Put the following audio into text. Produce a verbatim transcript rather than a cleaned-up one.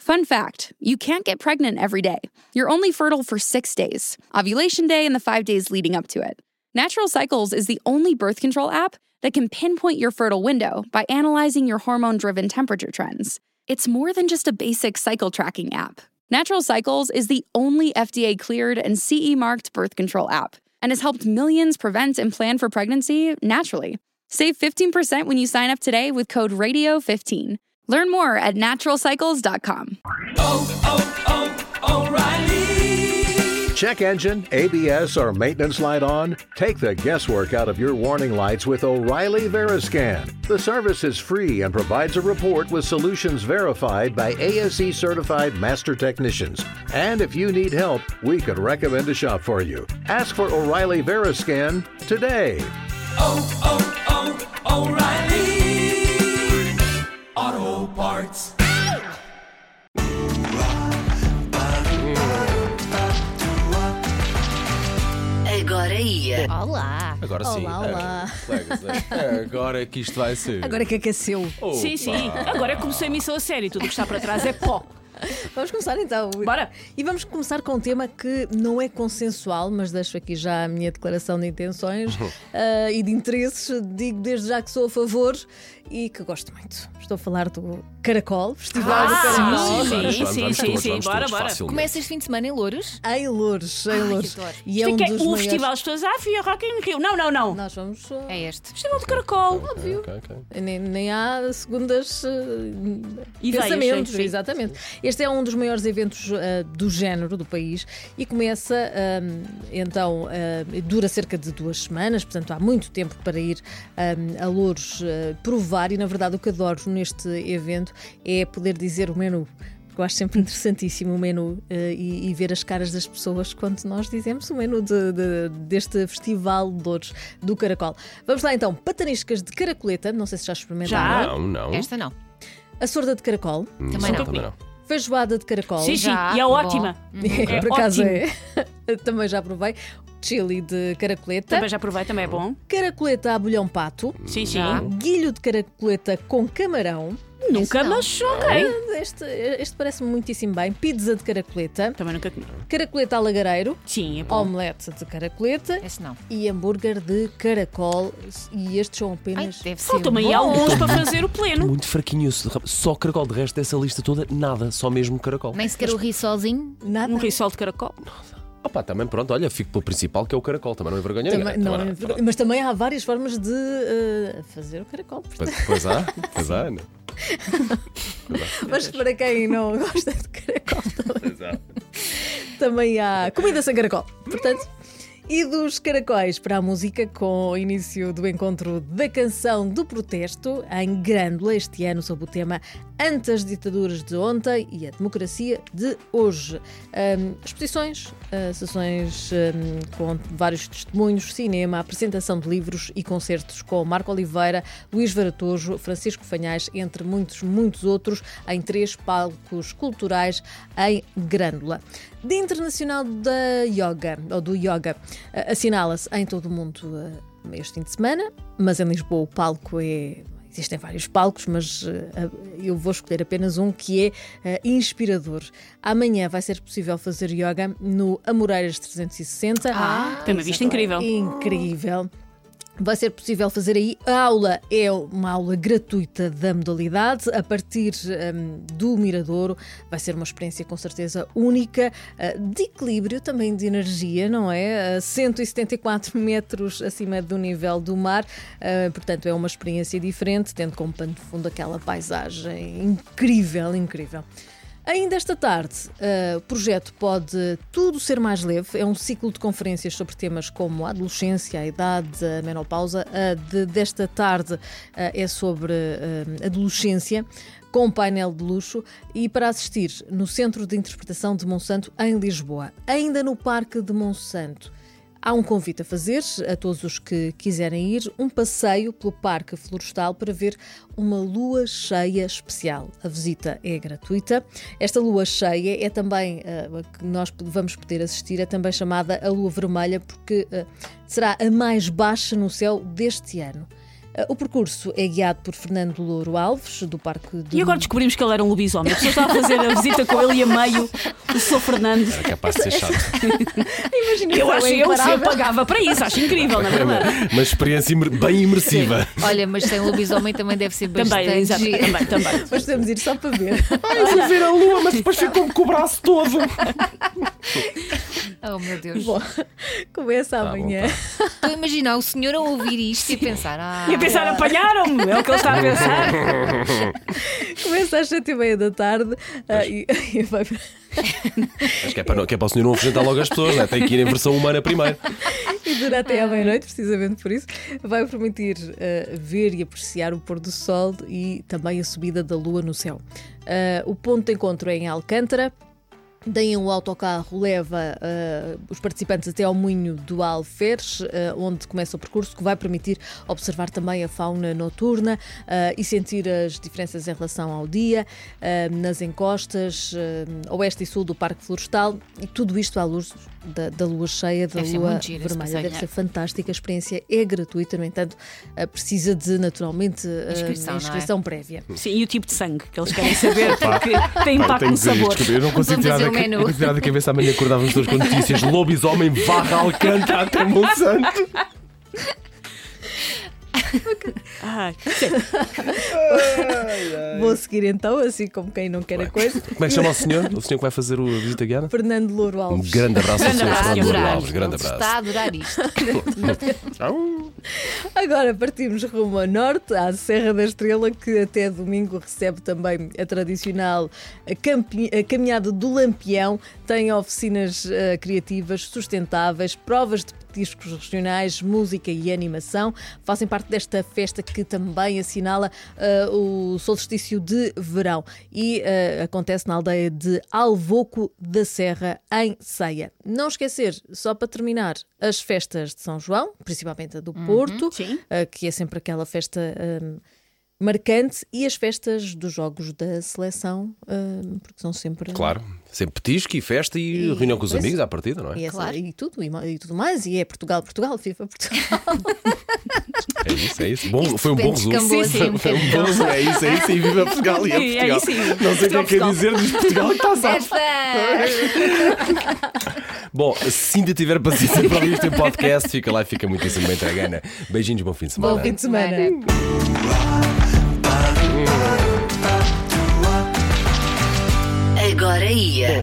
Fun fact, you can't get pregnant every day. You're only fertile for six days, ovulation day and the five days leading up to it. Natural Cycles is the only birth control app that can pinpoint your fertile window by analyzing your hormone-driven temperature trends. It's more than just a basic cycle tracking app. Natural Cycles is the only F D A-cleared and C E-marked birth control app and has helped millions prevent and plan for pregnancy naturally. Save fifteen percent when you sign up today with code radio fifteen. Learn more at natural cycles dot com. Oh, oh, oh, O'Reilly! Check engine, A B S, or maintenance light on? Take the guesswork out of your warning lights with O'Reilly Veriscan. The service is free and provides a report with solutions verified by A S E certified master technicians. And if you need help, we could recommend a shop for you. Ask for O'Reilly Veriscan today. Oh, oh, oh, O'Reilly! Auto Parts. Agora ia. Olá. Agora sim. Olá, olá. É, agora é que isto vai ser. Agora que aqueceu. Opa. Sim, sim. Agora é como se a missão a sério. Tudo o que está para trás é pó. Vamos começar então. Bora. E vamos começar com um tema que não é consensual, mas deixo aqui já a minha declaração de intenções uh, e de interesses. Digo desde já que sou a favor e que gosto muito. Estou a falar do Caracol, Festival Ah, do Caracol. sim, Vamos, sim, vamos, sim, vamos sim, todos, sim. vamos Bora, todos bora. facilmente. Começa este fim de semana em Louros? Em Louros, em Louros. que adoro. E é Isto um é que é dos o maiores... festival, as pessoas, ah, fui a Rock in Rio. Não, não, não. Nós vamos... uh, É este. Festival de Caracol. Óbvio. Ok, ok. Nem, nem há segundas uh, Ideias, pensamentos, sim. exatamente. Este é um dos maiores eventos uh, do género do país e começa um, então, uh, dura cerca de duas semanas, portanto há muito tempo para ir um, a Louros uh, provar e na verdade o que adoro neste evento é poder dizer o menu. Eu acho sempre interessantíssimo o menu uh, e, e ver as caras das pessoas quando nós dizemos o menu de, de, deste Festival de Louros do Caracol. Vamos lá então, pataniscas de caracoleta, não sei se já experimentaram. Não, não. Esta não. A sorda de caracol, Hum, Também não. Também não. feijoada de caracol. Sim, sim. Já, E é bom. ótima. É Por acaso ótimo. é. Também já provei. Chili de caracoleta. Também já provei, também é bom. Caracoleta a bolhão pato. Sim, sim. Já. Guilho de caracoleta com camarão. Nunca, não. mas ok. Este, este parece-me muitíssimo bem. Pizza de caracoleta. Também nunca comi. Caracoleta a lagareiro. Sim, é bom. Omelete de caracoleta. Esse não. E hambúrguer de caracol. E estes são Ai, apenas... deve ser Faltam-me aí bom. alguns para fazer o pleno. Muito fraquinho. Só caracol. De resto dessa lista toda, nada. Só mesmo caracol. Nem sequer o ri sozinho. Nada. Um risol de caracol. Opa, também pronto. Olha, fico pelo principal que é o caracol. Também não é vergonha Também- nenhuma. não, Também é não. verdade. Mas também há várias formas de uh, fazer o caracol. portanto. Pois, pois há. Pois há. Não. Mas para quem não gosta de caracol também, Pois há. também há comida sem caracol. Portanto, e dos caracóis para a música, com o início do encontro da canção do protesto em Grândola este ano sob o tema Ante as ditaduras de ontem e a democracia de hoje. Um, exposições, uh, sessões um, com vários testemunhos, cinema, apresentação de livros e concertos com Marco Oliveira, Luís Varatojo, Francisco Fanhais, entre muitos, muitos outros, em três palcos culturais em Grândola. Dia Internacional da Yoga, ou do Yoga, uh, assinala-se em todo o mundo uh, este fim de semana, mas em Lisboa o palco é... Existem vários palcos, mas uh, eu vou escolher apenas um que é uh, inspirador. Amanhã vai ser possível fazer yoga no Amoreiras trezentos e sessenta. Ah, tem uma vista incrível. Incrível. Vai ser possível fazer aí. A aula é uma aula gratuita da modalidade a partir um, do Miradouro. Vai ser uma experiência com certeza única, uh, de equilíbrio, também de energia, não é? Uh, cento e setenta e quatro metros acima do nível do mar. Uh, portanto, é uma experiência diferente, tendo como pano de fundo aquela paisagem incrível, incrível. Ainda esta tarde, uh, o projeto Pode Tudo Ser Mais Leve. É um ciclo de conferências sobre temas como a adolescência, a idade, a menopausa. Uh, de, desta tarde uh, é sobre uh, adolescência, com um painel de luxo e para assistir no Centro de Interpretação de Monsanto, em Lisboa. Ainda no Parque de Monsanto, há um convite a fazer a todos os que quiserem ir, um passeio pelo Parque Florestal para ver uma lua cheia especial. A visita é gratuita. Esta lua cheia é também, uh, que nós vamos poder assistir, é também chamada a lua vermelha, porque uh, será a mais baixa no céu deste ano. O percurso é guiado por Fernando Louro Alves, do Parque de... E agora descobrimos que ele era um lobisomem. A pessoa estava a fazer a visita com ele e a meio o Sr. Fernando. Era capaz de ser chato. Eu acho que eu, eu pagava para isso, acho incrível, na verdade. Uma experiência imer- bem imersiva. Olha, mas sem lobisomem também deve ser bastante Também, exato, giro. também, também. Mas podemos ir só para ver. Ai, fui ver a lua, mas depois ficou-me com o braço todo. Oh, meu Deus. Bom, começa amanhã. Estou a imaginar o senhor a ouvir isto e a pensar. Ah, E a pensar, apanharam-me, é o que ele está a pensar. Começa às sete e meia da tarde. ah, e, e vai... Acho que é para, não- que é para o senhor não apresentar logo as pessoas, não é? Tem que ir em versão humana primeiro. e dura até à meia-noite, precisamente por isso. Vai permitir ah, ver e apreciar o pôr do sol e também a subida da lua no céu. Ah, o ponto de encontro é em Alcântara. Daí o autocarro leva uh, os participantes até ao Moinho do Alferes, uh, onde começa o percurso, que vai permitir observar também a fauna noturna uh, e sentir as diferenças em relação ao dia, uh, nas encostas, uh, oeste e sul do Parque Florestal, e tudo isto à luz da, da lua cheia, da Deve ser lua muito giro esse vermelha. passeio, Deve é? ser fantástica, a experiência é gratuita, no entanto, uh, precisa de, naturalmente, uh, Inscrição, não é? inscrição prévia. Sim, e o tipo de sangue que eles querem saber, porque tem impacto Tenho no que dizer isto, sabor. desculpa, eu não consigo Vamos tirar fazer da, o ca- menu. não consigo tirar da cabeça. Amanhã acordávamos todos com notícias: lobisomem varra Alcântara até Monsanto. Ah, sim. Vou seguir então, assim como quem não quer a coisa. Como é que chama o senhor? O senhor que vai fazer o- a visita guiada? Fernando Louro Um Alves. grande abraço ao Grande senhor abraço, Fernando Louro adorar. Alves. Grande Ele abraço. está a adorar isto. Agora partimos rumo a norte, à Serra da Estrela, que até domingo recebe também a tradicional campi- a caminhada do Lampião. Tem oficinas eh, criativas, sustentáveis, provas de petiscos regionais, música e animação. Fazem parte desta festa que também assinala eh, o solstício de verão e eh, acontece na aldeia de Alvoco da Serra, em Ceia. Não esquecer, só para terminar, as festas de São João, principalmente a do Porto, Sim. eh, que é sempre aquela festa eh, marcante, e as festas dos jogos da seleção, eh, porque são sempre... Claro, sempre petisco e festa e, E- reunião com os pois. amigos à partida, não é? E, essa- Claro. e tudo, e, ma- e tudo mais, e é Portugal, Portugal, FIFA, Portugal. É isso, é isso. Bom, Isto foi um bom de repente resumo. descambou assim um Foi um bom bocadinho. resumo. É isso, é isso. E viva Portugal e é Sim, é Portugal. isso, sim. Não sei o que é que quer Portugal. dizer, diz Portugal que está salvo. Esta! Bom, se ainda tiver paciência para ouvir este podcast, fica lá e fica muitíssimo bem tragana. Beijinhos, bom fim de semana. Bom fim de semana. Agora ia.